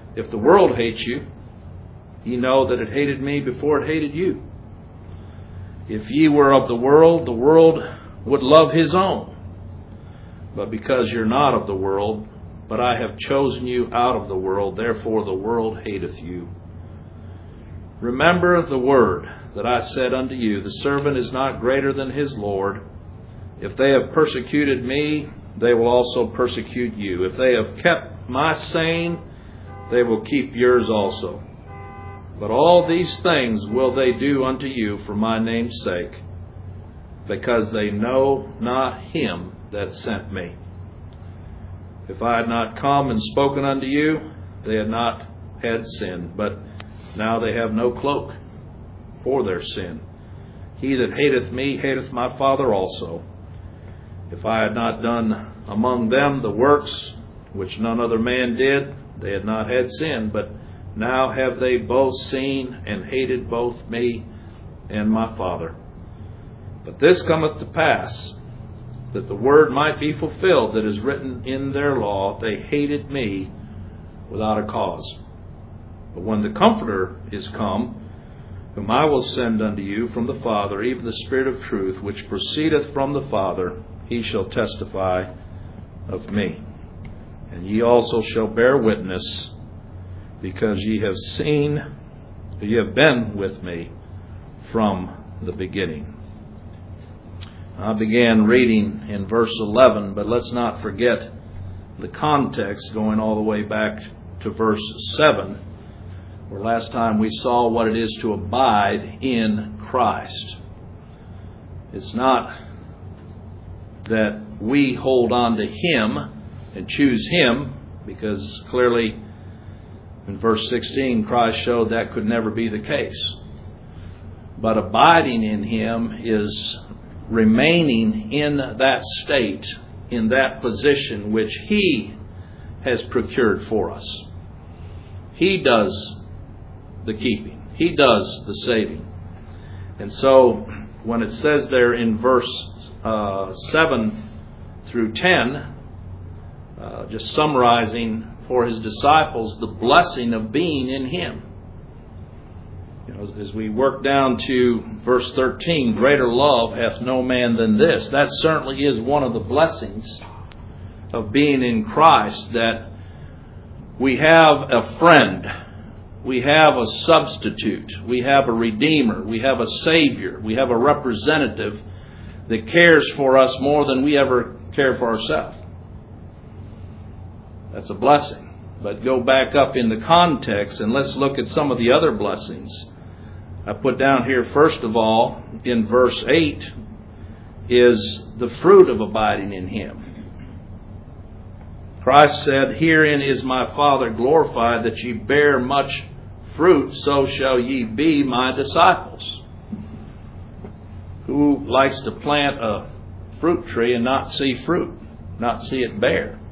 If the world hates you, ye know that it hated me before it hated you. If ye were of the world would love his own. But because you're not of the world, but I have chosen you out of the world, therefore the world hateth you. Remember the word that I said unto you, the servant is not greater than his Lord. If they have persecuted me, they will also persecute you. If they have kept my saying, they will keep yours also. But all these things will they do unto you for my name's sake, because they know not him that sent me. If I had not come and spoken unto you, they had not had sin, but now they have no cloak for their sin. He that hateth me hateth my Father also. If I had not done among them the works which none other man did, they had not had sin, but now have they both seen and hated both me and my Father. But this cometh to pass, that the word might be fulfilled that is written in their law, they hated me without a cause. But when the Comforter is come, whom I will send unto you from the Father, even the Spirit of truth, which proceedeth from the Father, he shall testify of me. And ye also shall bear witness, because ye have been with me from the beginning. I began reading in verse 11, but let's not forget the context going all the way back to verse 7, where last time we saw what it is to abide in Christ. It's not that we hold on to him and choose him, because clearly in verse 16 Christ showed that could never be the case. But abiding in him is remaining in that state, in that position which he has procured for us. He does the keeping. He does the saving. And so when it says there in verse 7 through 10, just summarizing for his disciples the blessing of being in him. As we work down to verse 13, greater love hath no man than this. That certainly is one of the blessings of being in Christ, that we have a friend, we have a substitute, we have a Redeemer, we have a Savior, we have a representative that cares for us more than we ever care for ourselves. That's a blessing. But go back up in the context and let's look at some of the other blessings. I put down here, first of all, in verse 8, is the fruit of abiding in him. Christ said, herein is my Father glorified, that ye bear much fruit, so shall ye be my disciples. Who likes to plant a fruit tree and not see fruit, not see it bear?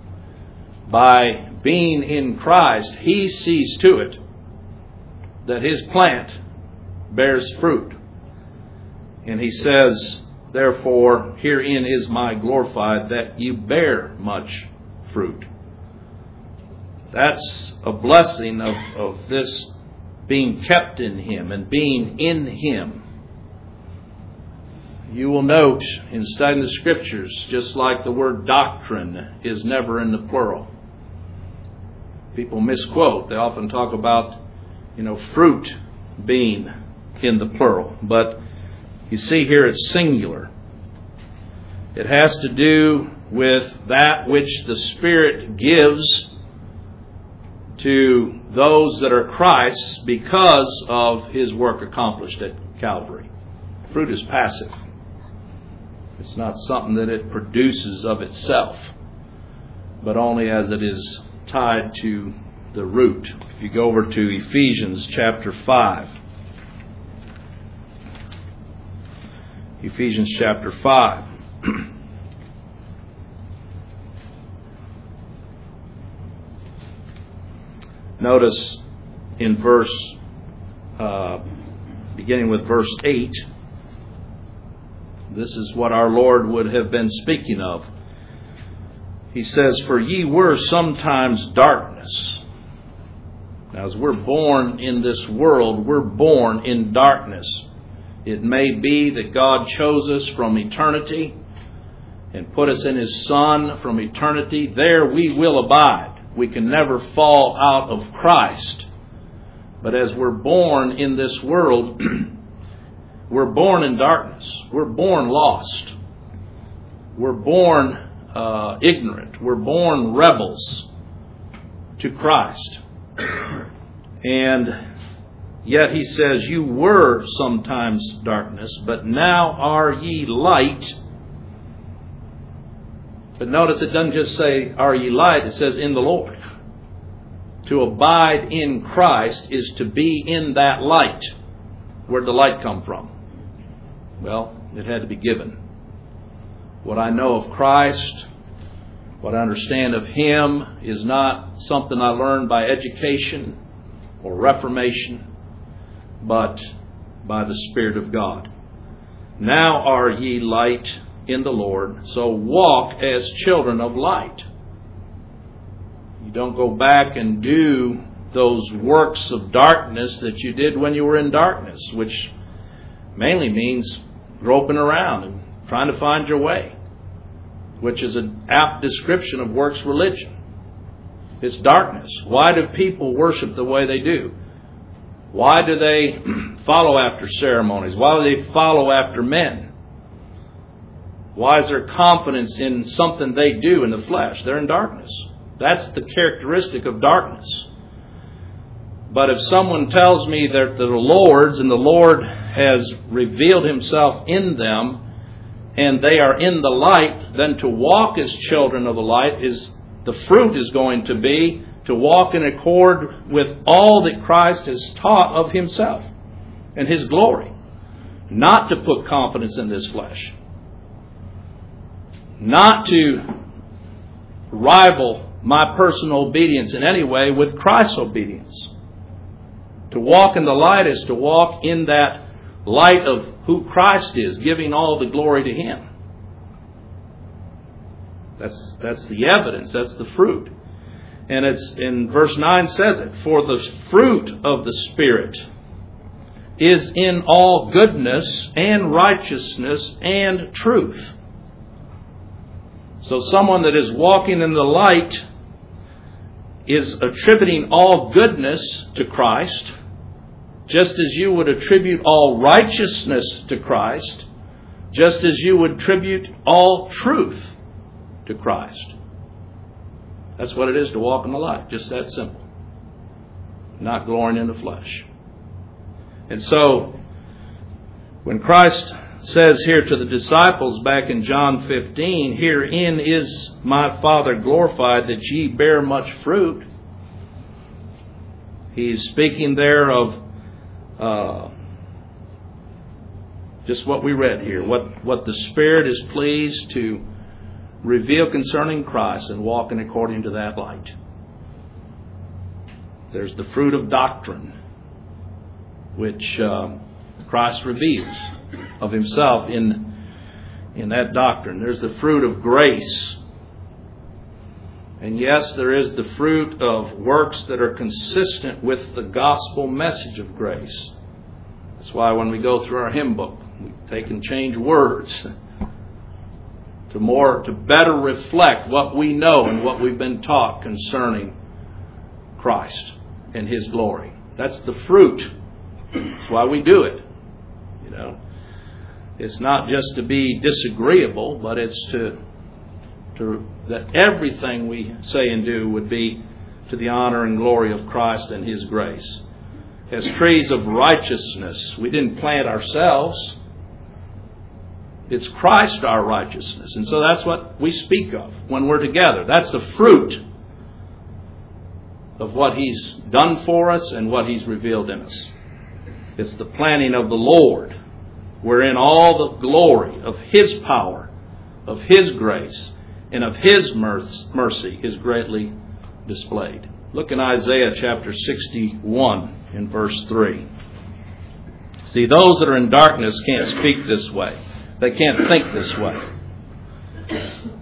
By being in Christ, he sees to it that his plant bears fruit. And he says, therefore, herein is my glorified, that you bear much fruit. That's a blessing of this being kept in him and being in him. You will note in studying the Scriptures, just like the word doctrine is never in the plural. People misquote. They often talk about, fruit being in the plural. But you see here it's singular. It has to do with that which the Spirit gives to those that are Christ's because of his work accomplished at Calvary. Fruit is passive. It's not something that it produces of itself, but only as it is tied to the root. If you go over to Ephesians chapter 5. Ephesians chapter 5. Notice in beginning with verse 8, this is what our Lord would have been speaking of. He says, for ye were sometimes darkness, Now, as we're born in this world, we're born in darkness. It may be that God chose us from eternity and put us in His Son from eternity. There we will abide. We can never fall out of Christ. But as we're born in this world, we're born in darkness. We're born lost. We're born ignorant. We're born rebels to Christ. And yet He says, you were sometimes darkness, but now are ye light. But notice it doesn't just say, are ye light, it says in the Lord. To abide in Christ is to be in that light. Where'd the light come from? Well, it had to be given. What I know of Christ, what I understand of Him, is not something I learned by education or reformation, but by the Spirit of God. Now are ye light in the Lord, so walk as children of light. You don't go back and do those works of darkness that you did when you were in darkness, which mainly means groping around and trying to find your way, which is an apt description of works religion. It's darkness. Why do people worship the way they do? Why do they follow after ceremonies? Why do they follow after men? Why is there confidence in something they do in the flesh? They're in darkness. That's the characteristic of darkness. But if someone tells me that they're the Lord's and the Lord has revealed Himself in them and they are in the light, then to walk as children of the light is the fruit is going to be to walk in accord with all that Christ has taught of Himself and His glory. Not to put confidence in this flesh. Not to rival my personal obedience in any way with Christ's obedience. To walk in the light is to walk in that light of who Christ is, giving all the glory to Him. That's the evidence, that's the fruit. And it's in verse 9 says it, for the fruit of the Spirit is in all goodness and righteousness and truth. So someone that is walking in the light is attributing all goodness to Christ, just as you would attribute all righteousness to Christ, just as you would attribute all truth to Christ. That's what it is to walk in the light. Just that simple. Not glorying in the flesh. And so, when Christ says here to the disciples back in John 15, herein is my Father glorified, that ye bear much fruit. He's speaking there of just what we read here. What the Spirit is pleased to reveal concerning Christ and walking according to that light. There's the fruit of doctrine, which Christ reveals of Himself in that doctrine. There's the fruit of grace. And yes, there is the fruit of works that are consistent with the gospel message of grace. That's why when we go through our hymn book, we take and change words to better reflect what we know and what we've been taught concerning Christ and His glory. That's the fruit. That's why we do it. You know, it's not just to be disagreeable, but it's to that everything we say and do would be to the honor and glory of Christ and His grace. As trees of righteousness, we didn't plant ourselves. It's Christ our righteousness. And so that's what we speak of when we're together. That's the fruit of what He's done for us and what He's revealed in us. It's the planting of the Lord, wherein all the glory of His power, of His grace, and of His mercy is greatly displayed. Look in Isaiah chapter 61 in verse 3. See, those that are in darkness can't speak this way. They can't think this way.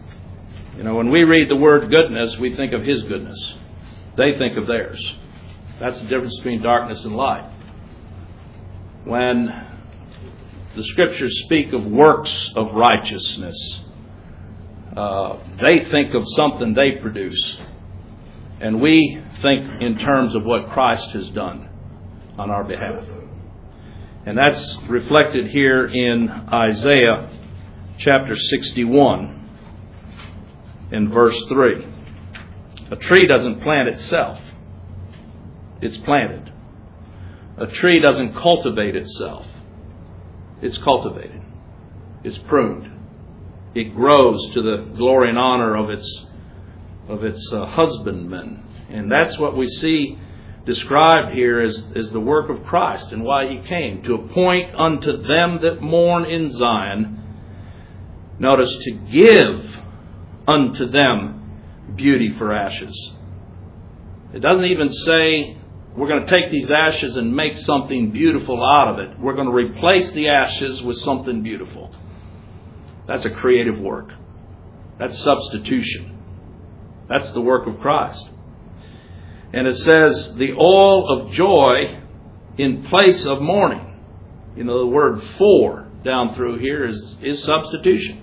You know, when we read the word goodness, we think of His goodness. They think of theirs. That's the difference between darkness and light. When the Scriptures speak of works of righteousness, they think of something they produce. And we think in terms of what Christ has done on our behalf. And that's reflected here in Isaiah chapter 61 in verse 3. A tree doesn't plant itself. It's planted. A tree doesn't cultivate itself. It's cultivated. It's pruned. It grows to the glory and honor of its husbandman. And that's what we see described here as the work of Christ and why He came. To appoint unto them that mourn in Zion, notice, to give unto them beauty for ashes. It doesn't even say we're going to take these ashes and make something beautiful out of it. We're going to replace the ashes with something beautiful. That's a creative work. That's substitution. That's the work of Christ. And it says, the oil of joy in place of mourning. You know, the word for down through here is substitution.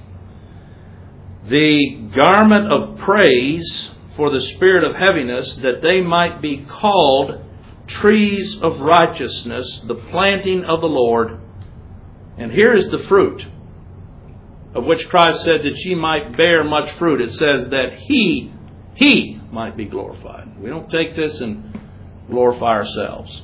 The garment of praise for the spirit of heaviness, that they might be called trees of righteousness, the planting of the Lord. And here is the fruit, of which Christ said that ye might bear much fruit. It says that He might be glorified. We don't take this and glorify ourselves.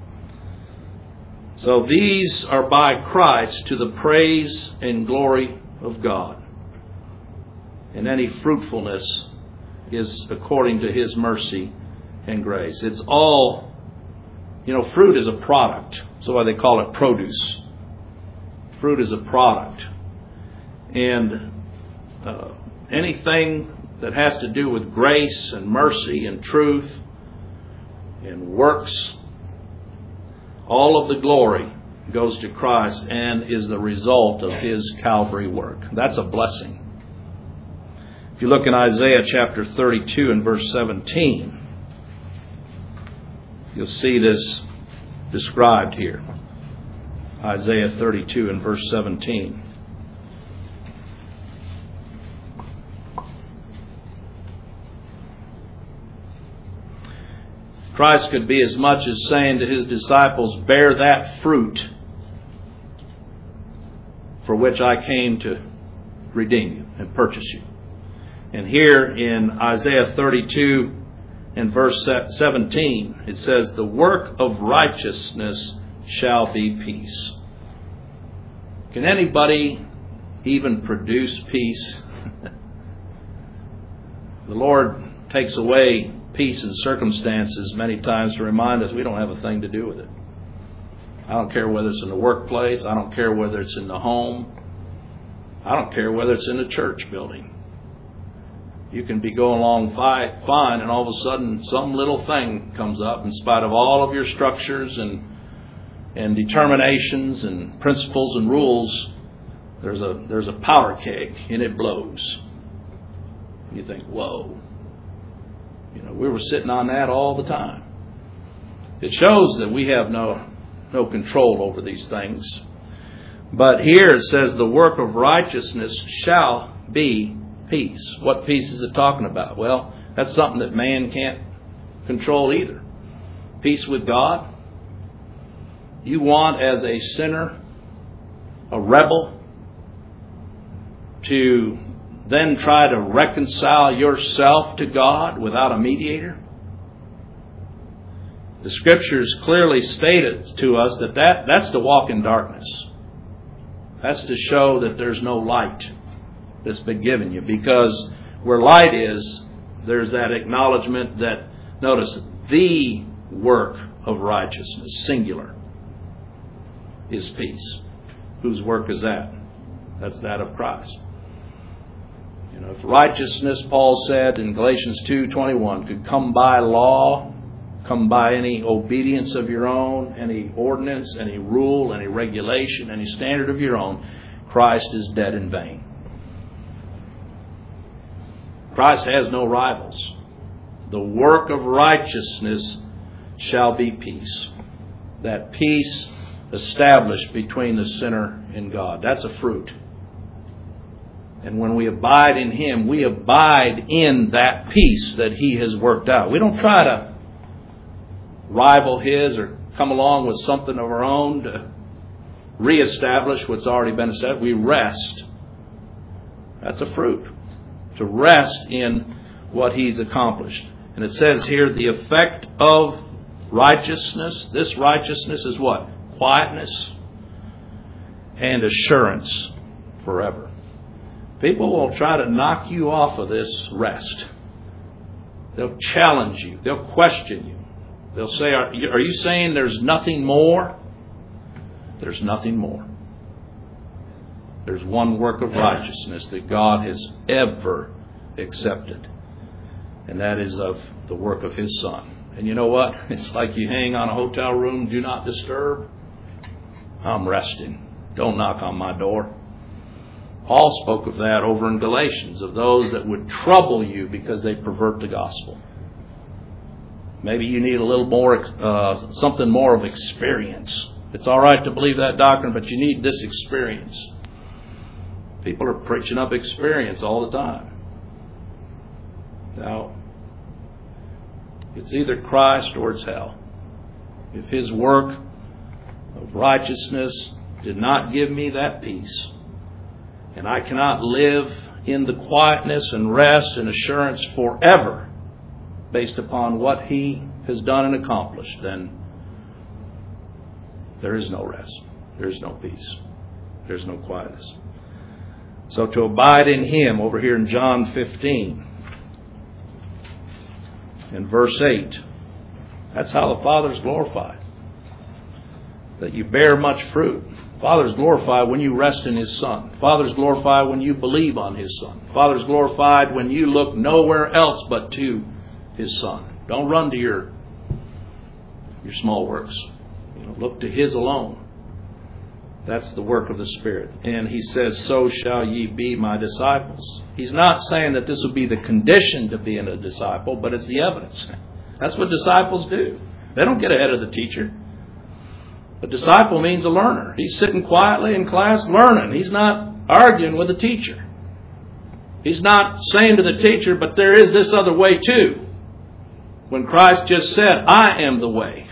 So these are by Christ to the praise and glory of God. And any fruitfulness is according to His mercy and grace. It's all, fruit is a product. That's why they call it produce. Fruit is a product. And anything that has to do with grace and mercy and truth and works, all of the glory goes to Christ and is the result of His Calvary work. That's a blessing. If you look in Isaiah chapter 32 and verse 17, you'll see this described here. Isaiah 32 and verse 17. Christ could be as much as saying to His disciples, bear that fruit for which I came to redeem you and purchase you. And here in Isaiah 32 and verse 17, it says, the work of righteousness shall be peace. Can anybody even produce peace? The Lord takes away peace in circumstances many times to remind us we don't have a thing to do with it. I don't care whether it's in the workplace. I don't care whether it's in the home. I don't care whether it's in the church building. You can be going along fine, and all of a sudden some little thing comes up in spite of all of your structures and determinations and principles and rules. There's a powder keg and it blows. You think, whoa. We were sitting on that all the time. It shows that we have no control over these things. But here it says the work of righteousness shall be peace. What peace is it talking about? Well, that's something that man can't control either. Peace with God. You want, as a sinner, a rebel, to then try to reconcile yourself to God without a mediator? The Scriptures clearly stated to us that's to walk in darkness. That's to show that there's no light that's been given you. Because where light is, there's that acknowledgement that, notice, the work of righteousness, singular, is peace. Whose work is that? That's that of Christ. If righteousness, Paul said in Galatians 2:21, could come by law, come by any obedience of your own, any ordinance, any rule, any regulation, any standard of your own, Christ is dead in vain. Christ has no rivals. The work of righteousness shall be peace. That peace established between the sinner and God. That's a fruit. And when we abide in Him, we abide in that peace that He has worked out. We don't try to rival His or come along with something of our own to reestablish what's already been established. We rest. That's a fruit. To rest in what He's accomplished. And it says here, the effect of righteousness. This righteousness is what? Quietness and assurance forever. People will try to knock you off of this rest. They'll challenge you. They'll question you. They'll say, are you saying there's nothing more? There's nothing more. There's one work of righteousness that God has ever accepted. And that is of the work of His Son. And you know what? It's like you hang on a hotel room, do not disturb. I'm resting. Don't knock on my door. Paul spoke of that over in Galatians, of those that would trouble you because they pervert the gospel. Maybe you need a little more, something more of experience. It's all right to believe that doctrine, but you need this experience. People are preaching up experience all the time. Now, it's either Christ or it's hell. If His work of righteousness did not give me that peace, and I cannot live in the quietness and rest and assurance forever based upon what He has done and accomplished, then there is no rest. There is no peace. There is no quietness. So to abide in Him, over here in John 15, in verse 8, that's how the Father is glorified. That you bear much fruit. Father is glorified when you rest in His Son. Father is glorified when you believe on His Son. Father is glorified when you look nowhere else but to His Son. Don't run to your small works. Look to His alone. That's the work of the Spirit. And He says, so shall ye be my disciples. He's not saying that this will be the condition to being a disciple, but it's the evidence. That's what disciples do. They don't get ahead of the teacher. A disciple means a learner. He's sitting quietly in class learning. He's not arguing with the teacher. He's not saying to the teacher, but there is this other way too. When Christ just said, I am the way.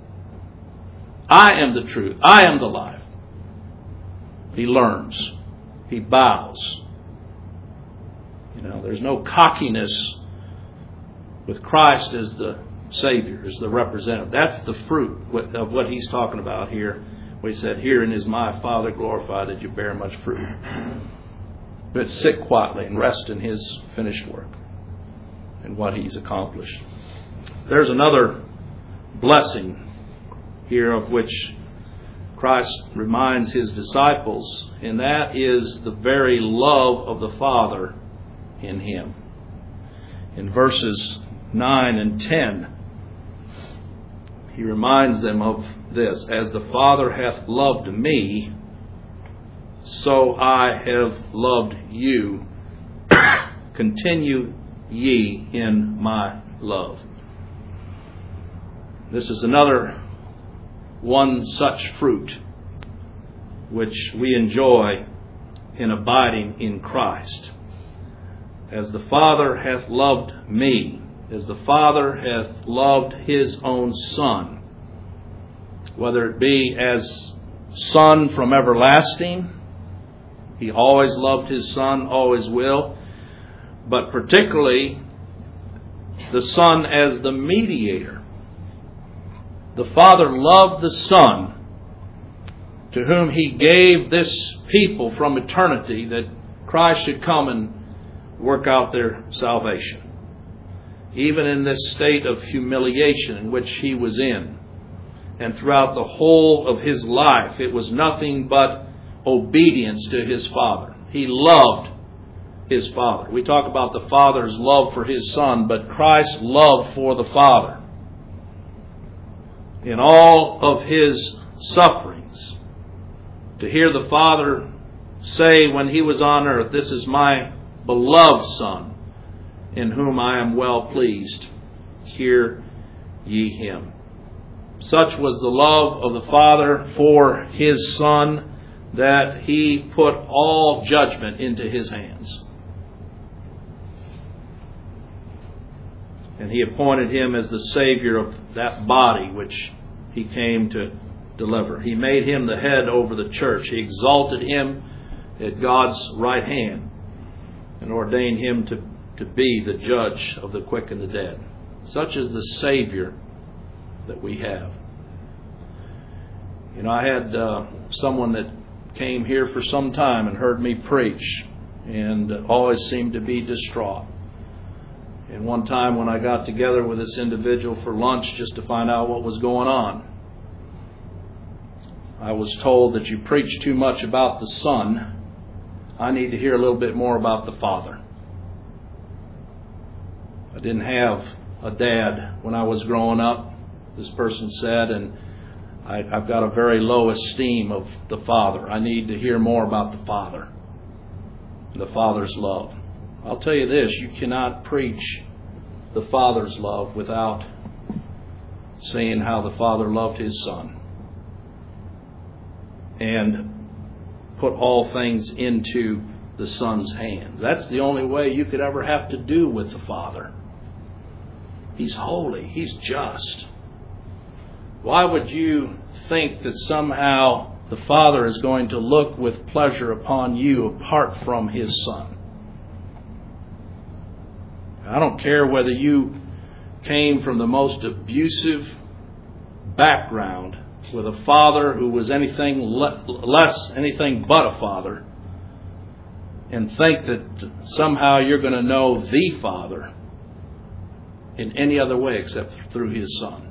I am the truth. I am the life. He learns. He bows. There's no cockiness with Christ as the Savior, as the representative. That's the fruit of what He's talking about here. We said, herein is my Father glorified that you bear much fruit. But sit quietly and rest in His finished work and what He's accomplished. There's another blessing here of which Christ reminds His disciples, and that is the very love of the Father in Him. In verses 9 and 10, He reminds them of this. As the Father hath loved me, so I have loved you. Continue ye in my love. This is another one such fruit which we enjoy in abiding in Christ. As the Father hath loved me, as the Father hath loved His own Son, whether it be as Son from everlasting, He always loved His Son, always will, but particularly the Son as the mediator. The Father loved the Son, to whom He gave this people from eternity that Christ should come and work out their salvation. Even in this state of humiliation in which He was in. And throughout the whole of His life, it was nothing but obedience to His Father. He loved His Father. We talk about the Father's love for His Son, but Christ's love for the Father. In all of His sufferings, to hear the Father say when He was on earth, this is my beloved Son, in whom I am well pleased. Hear ye Him. Such was the love of the Father for His Son that He put all judgment into His hands. And He appointed Him as the Savior of that body which He came to deliver. He made Him the head over the church. He exalted Him at God's right hand and ordained Him to be the judge of the quick and the dead. Such is the Savior that we have. You know, I had someone that came here for some time and heard me preach and always seemed to be distraught. And one time when I got together with this individual for lunch just to find out what was going on, I was told that you preach too much about the Son. I need to hear a little bit more about the Father. I didn't have a dad when I was growing up, this person said, and I've got a very low esteem of the Father. I need to hear more about the Father, the Father's love. I'll tell you this, you cannot preach the Father's love without saying how the Father loved His Son and put all things into the Son's hands. That's the only way you could ever have to do with the Father. He's holy. He's just. Why would you think that somehow the Father is going to look with pleasure upon you apart from His Son? I don't care whether you came from the most abusive background with a father who was anything but a father, and think that somehow you're going to know the Father in any other way except through His Son.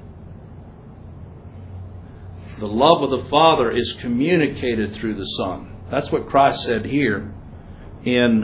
The love of the Father is communicated through the Son. That's what Christ said here in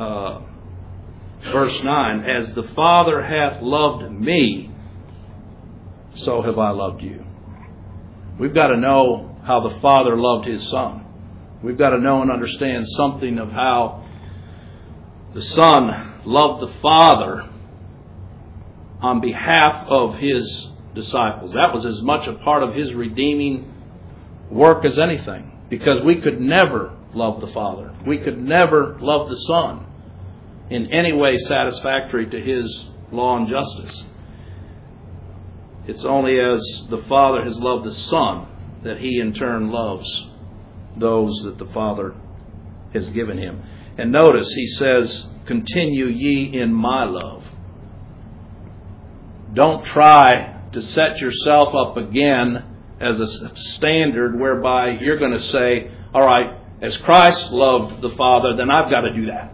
verse 9. As the Father hath loved me, so have I loved you. We've got to know how the Father loved His Son. We've got to know and understand something of how the Son loved the Father on behalf of His disciples. That was as much a part of His redeeming work as anything, because we could never love the Father. We could never love the Son in any way satisfactory to His law and justice. It's only as the Father has loved the Son that He in turn loves those that the Father has given Him. And notice He says, continue ye in my love. Don't try to set yourself up again as a standard whereby you're going to say, all right, as Christ loved the Father, then I've got to do that.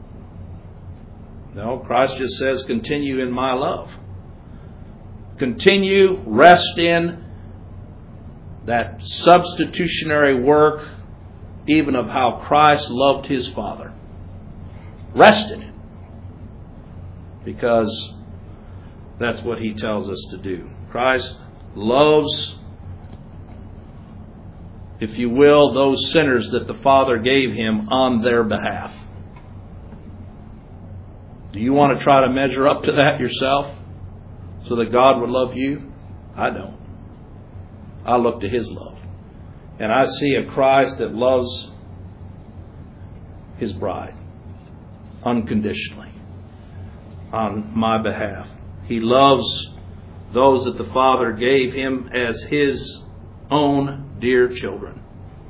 No, Christ just says, continue in my love. Continue, rest in that substitutionary work, even of how Christ loved His Father. Rest in it. Because that's what He tells us to do. Christ loves, if you will, those sinners that the Father gave Him on their behalf. Do you want to try to measure up to that yourself so that God would love you? I don't. I look to His love. And I see a Christ that loves His bride unconditionally on my behalf. He loves those that the Father gave Him as His own dear children.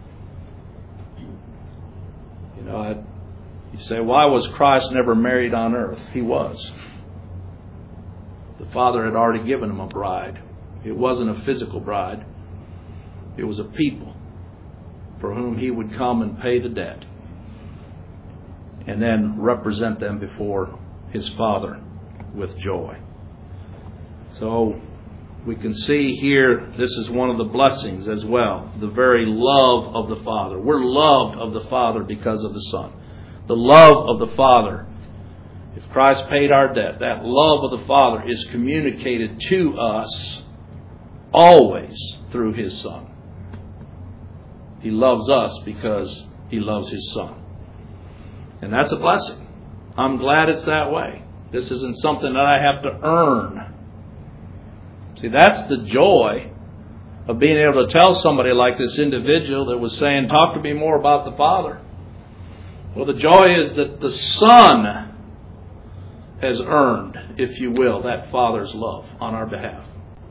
You know, you say, why was Christ never married on earth? He was. The Father had already given Him a bride. It wasn't a physical bride. It was a people for whom He would come and pay the debt and then represent them before His Father with joy. So we can see here, this is one of the blessings as well. The very love of the Father. We're loved of the Father because of the Son. The love of the Father. If Christ paid our debt, that love of the Father is communicated to us always through His Son. He loves us because He loves His Son. And that's a blessing. I'm glad it's that way. This isn't something that I have to earn. See, that's the joy of being able to tell somebody like this individual that was saying, talk to me more about the Father. Well, the joy is that the Son has earned, if you will, that Father's love on our behalf.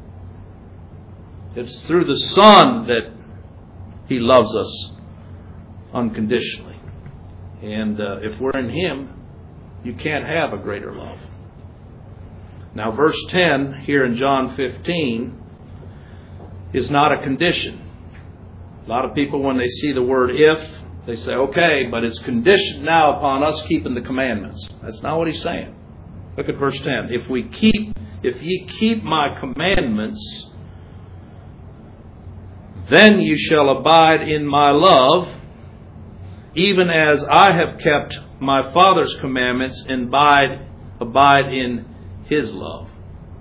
It's through the Son that He loves us unconditionally. And if we're in Him, you can't have a greater love. Now, verse 10 here in John 15 is not a condition. A lot of people, when they see the word if, they say, okay, but it's conditioned now upon us keeping the commandments. That's not what He's saying. Look at verse 10. If ye keep my commandments, then you shall abide in my love, even as I have kept my Father's commandments and abide in His love.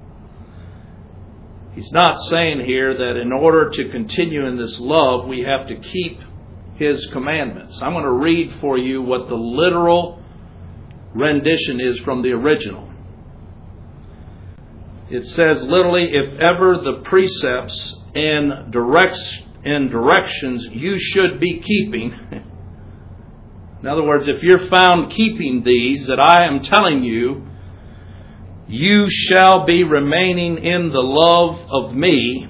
He's not saying here that in order to continue in this love, we have to keep His commandments. I'm going to read for you what the literal rendition is from the original. It says literally, if ever the precepts and directions you should be keeping. In other words, if you're found keeping these that I am telling you, you shall be remaining in the love of me,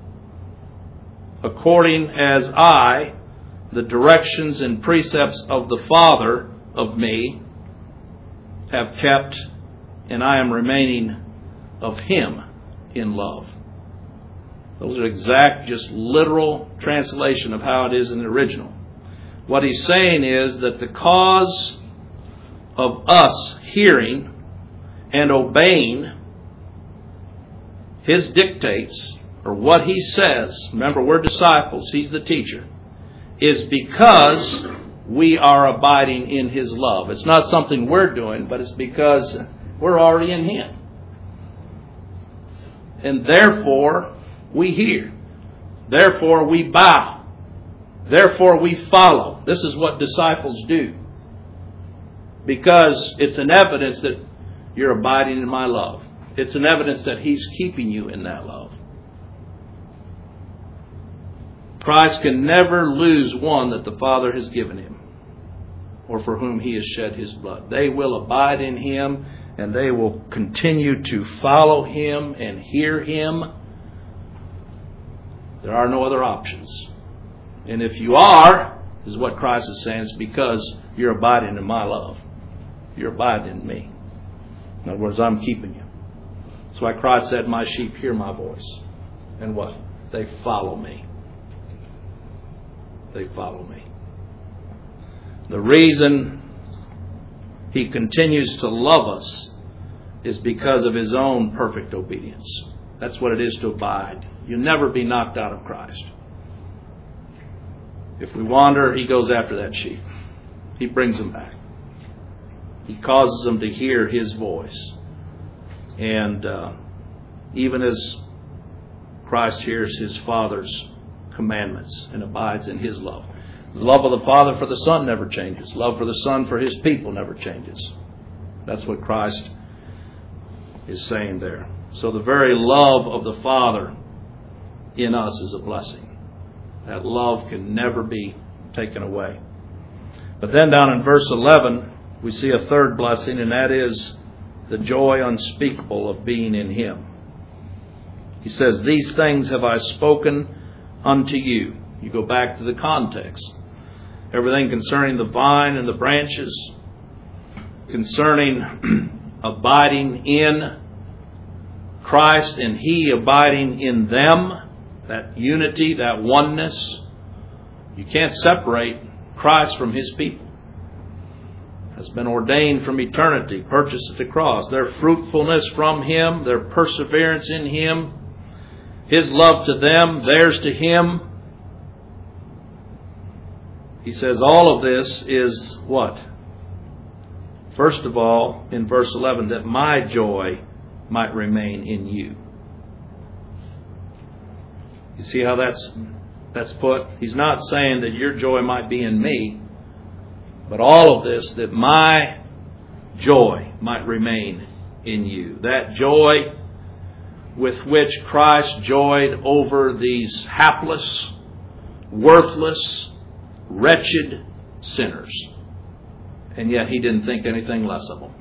according as I, the directions and precepts of the Father of me, have kept, and I am remaining of Him in love. Those are exact, just literal translation of how it is in the original. What he's saying is that the cause of us hearing and obeying His dictates, or what He says, remember we're disciples, He's the teacher, is because we are abiding in His love. It's not something we're doing, but it's because we're already in Him. And therefore, we hear. Therefore, we bow. Therefore, we follow. This is what disciples do. Because it's an evidence that you're abiding in my love. It's an evidence that He's keeping you in that love. Christ can never lose one that the Father has given Him, or for whom He has shed His blood. They will abide in Him, and they will continue to follow Him and hear Him. There are no other options. And if you are, is what Christ is saying, it's because you're abiding in my love. You're abiding in me. In other words, I'm keeping you. That's why Christ said, my sheep hear my voice. And what? They follow me. They follow me. The reason He continues to love us is because of His own perfect obedience. That's what it is to abide. You'll never be knocked out of Christ. If we wander, He goes after that sheep. He brings them back. He causes them to hear His voice. And even as Christ hears His Father's commandments and abides in His love. The love of the Father for the Son never changes. Love for the Son for His people never changes. That's what Christ is saying there. So the very love of the Father in us is a blessing. That love can never be taken away. But then down in verse 11, we see a third blessing, and that is the joy unspeakable of being in Him. He says, these things have I spoken unto you. You go back to the context. Everything concerning the vine and the branches, concerning abiding in Christ and He abiding in them, that unity, that oneness. You can't separate Christ from His people. Has been ordained from eternity, purchased at the cross. Their fruitfulness from Him, their perseverance in Him, His love to them, theirs to Him. He says all of this is what? First of all, in verse 11, that my joy might remain in you. You see how that's put? He's not saying that your joy might be in me, but all of this, that my joy might remain in you. That joy with which Christ joyed over these hapless, worthless, wretched sinners. And yet He didn't think anything less of them.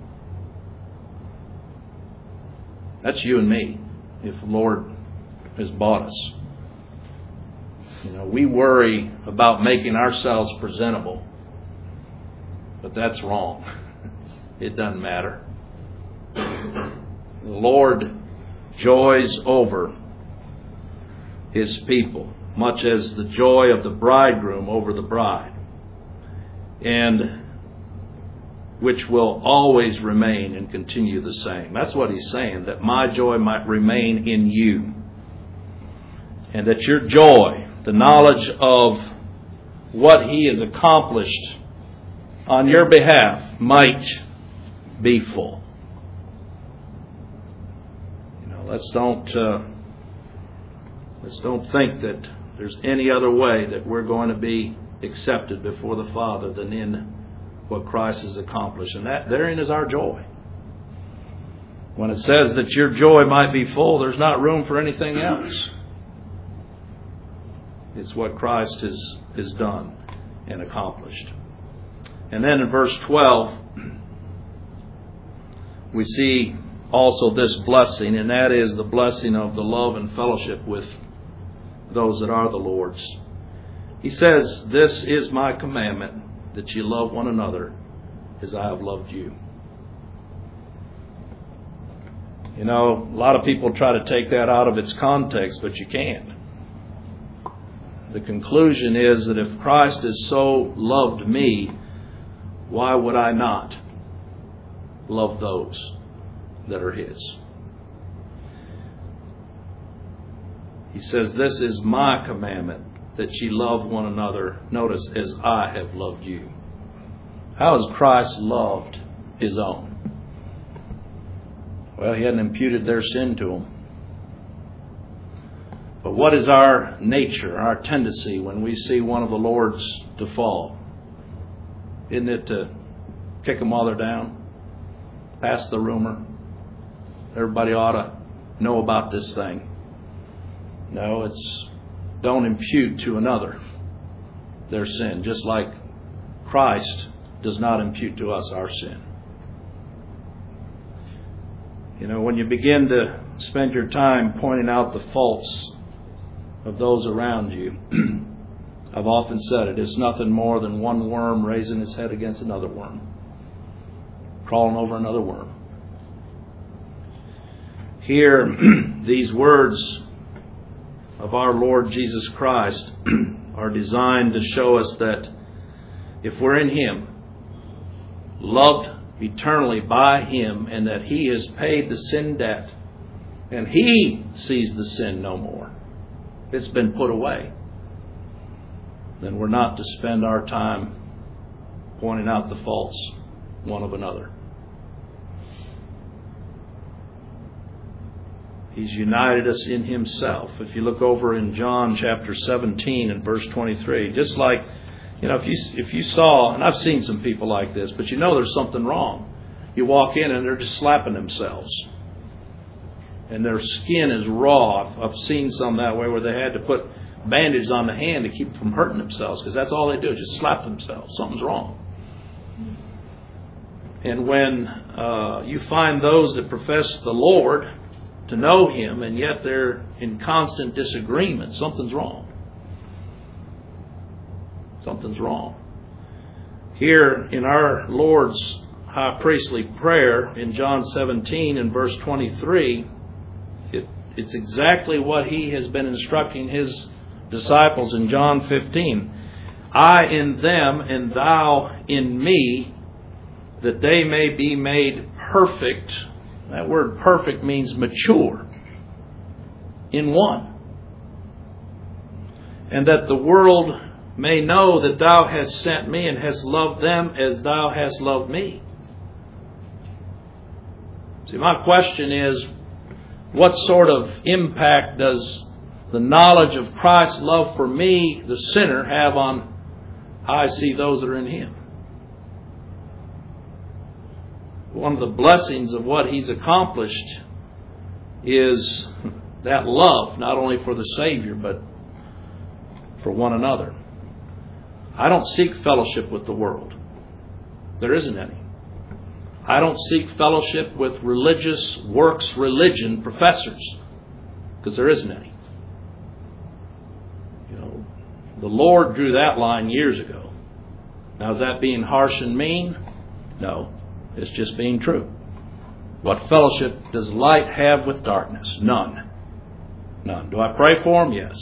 That's you and me, if the Lord has bought us. We worry about making ourselves presentable, but that's wrong. It doesn't matter. The Lord joys over His people, much as the joy of the bridegroom over the bride, and which will always remain and continue the same. That's what He's saying, that my joy might remain in you, and that your joy, the knowledge of what He has accomplished on your behalf, might be full. Let's don't think that there's any other way that we're going to be accepted before the Father than in what Christ has accomplished. And that therein is our joy. When it says that your joy might be full, there's not room for anything else. It's what Christ has done and accomplished. And then in verse 12, we see also this blessing, and that is the blessing of the love and fellowship with those that are the Lord's. He says, "This is my commandment, that you love one another as I have loved you." A lot of people try to take that out of its context, but you can't. The conclusion is that if Christ has so loved me, why would I not love those that are His? He says, "This is my commandment, that ye love one another," notice, "as I have loved you." How has Christ loved His own? Well, He hadn't imputed their sin to them. But what is our nature, our tendency when we see one of the Lord's to fall? Isn't it to kick them while they're down? Pass the rumor. Everybody ought to know about this thing. No, it's don't impute to another their sin, just like Christ does not impute to us our sin. When you begin to spend your time pointing out the faults of those around you, I've often said it, it's nothing more than one worm raising its head against another worm, crawling over another worm. Here, these words of our Lord Jesus Christ are designed to show us that if we're in Him, loved eternally by Him, and that He has paid the sin debt, and He sees the sin no more, it's been put away, then we're not to spend our time pointing out the faults one of another. He's united us in Himself. If you look over in John chapter 17 and verse 23, just like, if you saw, and I've seen some people like this, but there's something wrong. You walk in and they're just slapping themselves. And their skin is raw. I've seen some that way where they had to put bandages on the hand to keep from hurting themselves, because that's all they do, just slap themselves. Something's wrong. And when you find those that profess the Lord to know Him, and yet they're in constant disagreement, something's wrong. Something's wrong. Here in our Lord's high priestly prayer in John 17 and verse 23, it's exactly what He has been instructing His disciples in John 15. "I in them and thou in me, that they may be made perfect." That word perfect means mature in one. "And that the world may know that thou hast sent me and hast loved them as thou hast loved me." See, my question is, what sort of impact does the knowledge of Christ's love for me, the sinner, have on how I see those that are in Him? One of the blessings of what He's accomplished is that love, not only for the Savior, but for one another. I don't seek fellowship with the world. There isn't any. I don't seek fellowship with religious works religion professors, because there isn't any. The Lord drew that line years ago. Now, is that being harsh and mean? No. It's just being true. What fellowship does light have with darkness? None. None. Do I pray for them? Yes.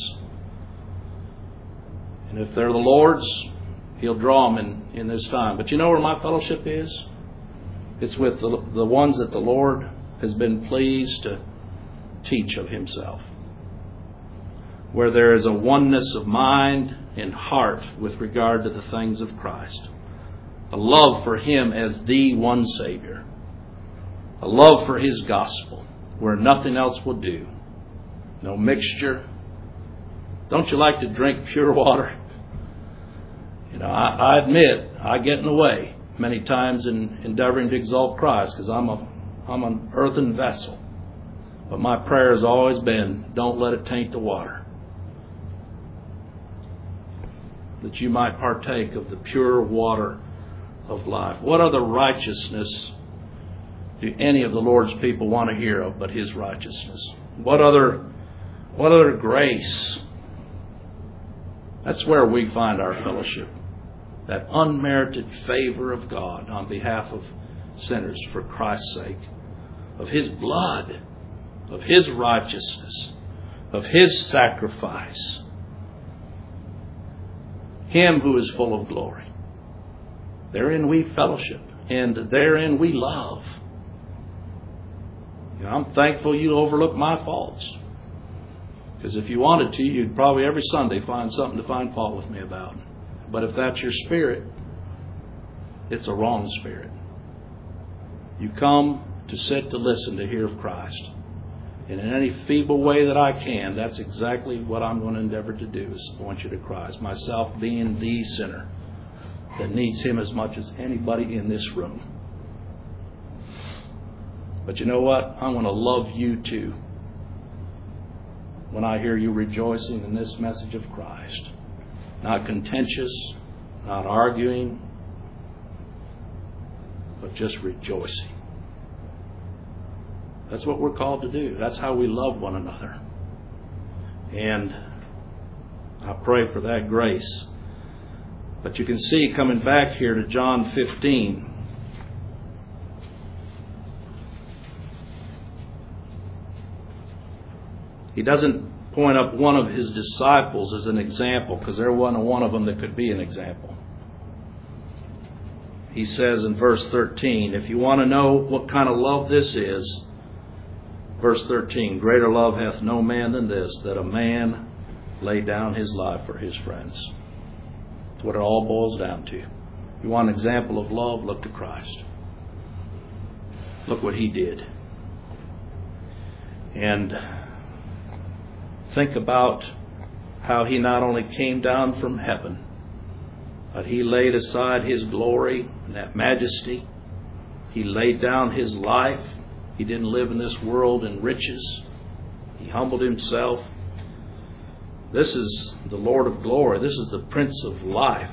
And if they're the Lord's, He'll draw them in this time. But you know where my fellowship is? It's with the ones that the Lord has been pleased to teach of Himself, where there is a oneness of mind and heart with regard to the things of Christ. A love for Him as the one Savior. A love for His gospel, where nothing else will do. No mixture. Don't you like to drink pure water? I admit, I get in the way many times in endeavoring to exalt Christ, because I'm an earthen vessel. But my prayer has always been, don't let it taint the water. That you might partake of the pure water of life. What other righteousness do any of the Lord's people want to hear of but His righteousness? What other grace? That's where we find our fellowship. That unmerited favor of God on behalf of sinners for Christ's sake. Of His blood. Of His righteousness. Of His sacrifice. Him who is full of glory. Therein we fellowship. And therein we love. I'm thankful you overlook my faults. Because if you wanted to, you'd probably every Sunday find something to find fault with me about. But if that's your spirit, it's a wrong spirit. You come to sit to listen, to hear of Christ. And in any feeble way that I can, that's exactly what I'm going to endeavor to do, is point you to Christ. Myself being the sinner that needs Him as much as anybody in this room. But you know what? I'm going to love you too when I hear you rejoicing in this message of Christ. Not contentious, not arguing, but just rejoicing. That's what we're called to do. That's how we love one another. And I pray for that grace. But you can see, coming back here to John 15, He doesn't point up one of His disciples as an example, because there wasn't one of them that could be an example. He says in verse 13, if you want to know what kind of love this is, verse 13, greater love hath no man than this, that a man lay down his life for his friends. That's what it all boils down to. You want an example of love? Look to Christ. Look what He did. And think about how He not only came down from heaven, but He laid aside His glory and that majesty. He laid down His life. He didn't live in this world in riches. He humbled Himself. This is the Lord of glory. This is the Prince of life.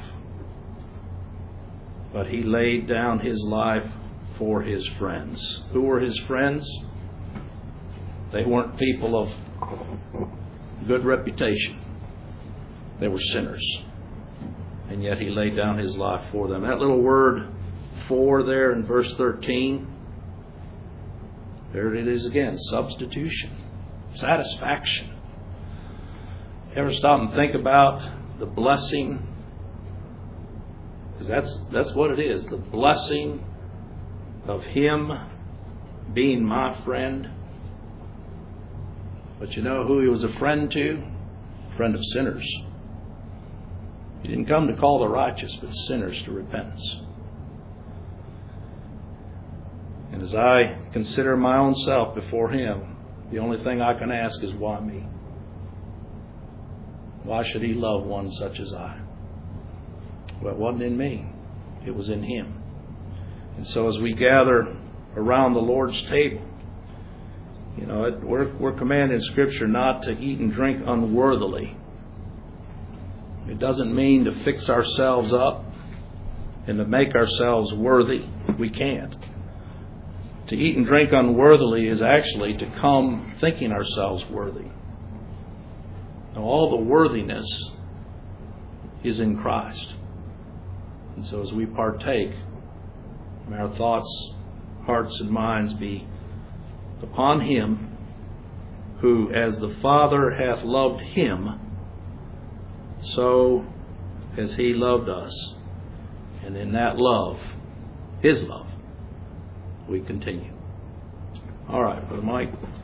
But He laid down His life for His friends. Who were His friends? They weren't people of good reputation. They were sinners. And yet He laid down His life for them. That little word "for" there in verse 13, there it is again. Substitution. Satisfaction. Ever stop and think about the blessing? Because that's what it is. The blessing of Him being my friend. But you know who He was a friend to? A friend of sinners. He didn't come to call the righteous, but sinners to repentance. And as I consider my own self before Him, the only thing I can ask is, why me? Why should He love one such as I? Well, it wasn't in me. It was in Him. And so as we gather around the Lord's table, We're commanded in Scripture not to eat and drink unworthily. It doesn't mean to fix ourselves up and to make ourselves worthy. We can't. To eat and drink unworthily is actually to come thinking ourselves worthy. Now, all the worthiness is in Christ. And so as we partake, may our thoughts, hearts, and minds be upon Him who, as the Father hath loved Him, so has He loved us. And in that love, His love, we continue. All right, Brother Mike.